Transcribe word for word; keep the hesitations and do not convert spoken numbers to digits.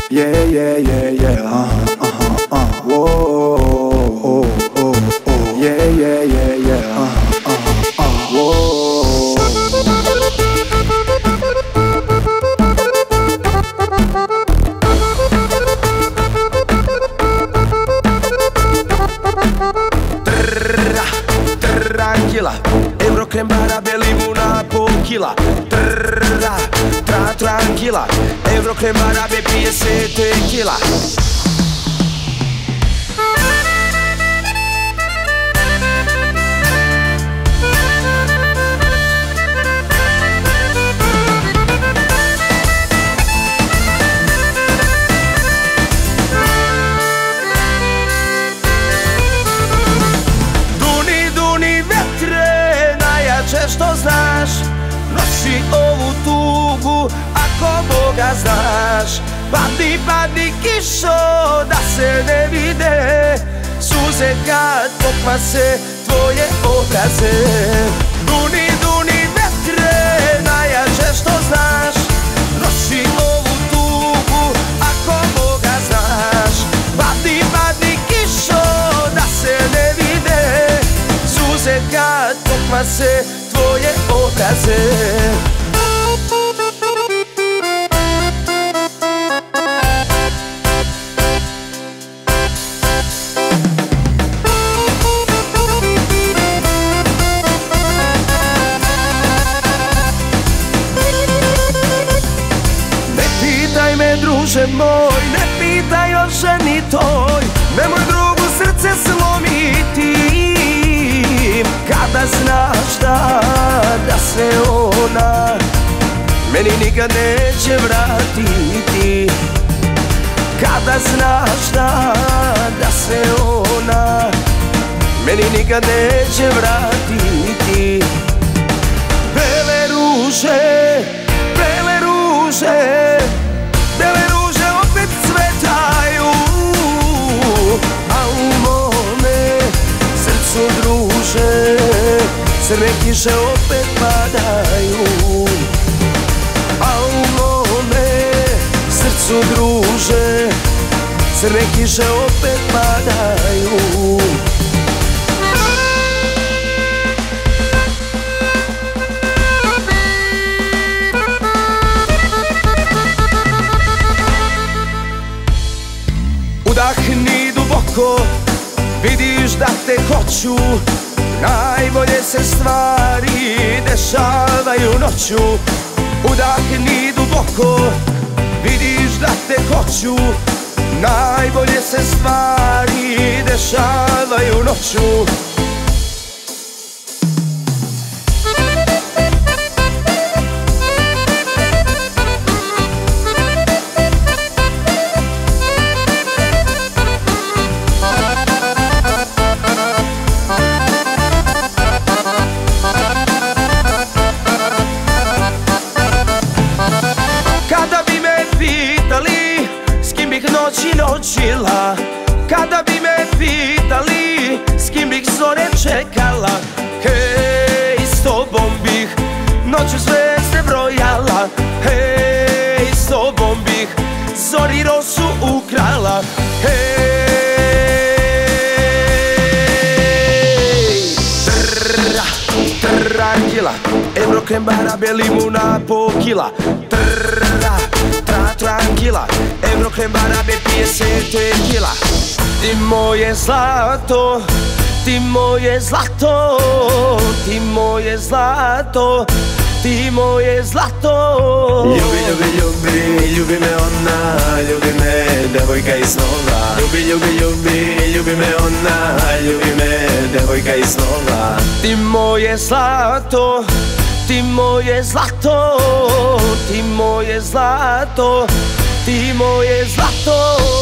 Yeah, yeah, yeah, yeah, uh-huh, uh-huh, uh, whoa, oh, oh, oh, yeah, yeah, yeah, yeah, uh-huh, uh-huh, uh, whoa. Trrra, tranquila, Eurokrem barabe limuna pol kila. Trrra, tra, tranquila, Eurokrem barabe pije se tequila. Što znaš, nosi ovu tugu ako Boga znaš. Padni, padni kišo da se ne vide suze kad pokvase tvoje obraze. Duni, duni vetre, najjače što znaš, nosi ovu tugu ako Boga znaš. Padni, padni kišo da se ne vide suze kad pokvase tvoje obraze. Ne pitaj me druže moj, ne pitaj o ženi toj, nemoj drugu srce slomiti. Kada znaš da, da se ona meni nikad neće vratiti. Kada znaš da, da se ona meni nikad neće vratiti. Bele ruže, bele ruže, bele ruže opet cvetaju, a u mome srcu druže crne kiše opet padaju. A u mome srcu druže crne kiše opet padaju. Udahni duboko, vidiš da te hoću, najbolje se stvari dešavaju noću. Udahni duboko, vidiš da te hoću, najbolje se stvari dešavaju noću. Noći noćila, kada bi me pitali s kim bih zore čekala, hej, s tobom bih noću zvezde brojala, hej, s tobom bih zori rosu ukrala, hej. Trrra, tranquila, Eurokrem barabe limuna pol kila. Trrra, tra, tranquila, Eurokrem barabe pije se tequila. Ti moje zlato, ti moje zlato, ti moje zlato, ti moje zlato. Ljubi, ljubi, ljubi, ljubi me ona, ljubi me devojka iz snova. Ljubi, ljubi, ljubi, ljubi me ona, ljubi me devojka iz snova. Ti moje zlato, ti moje zlato, ti moje zlato, ti moje zlato.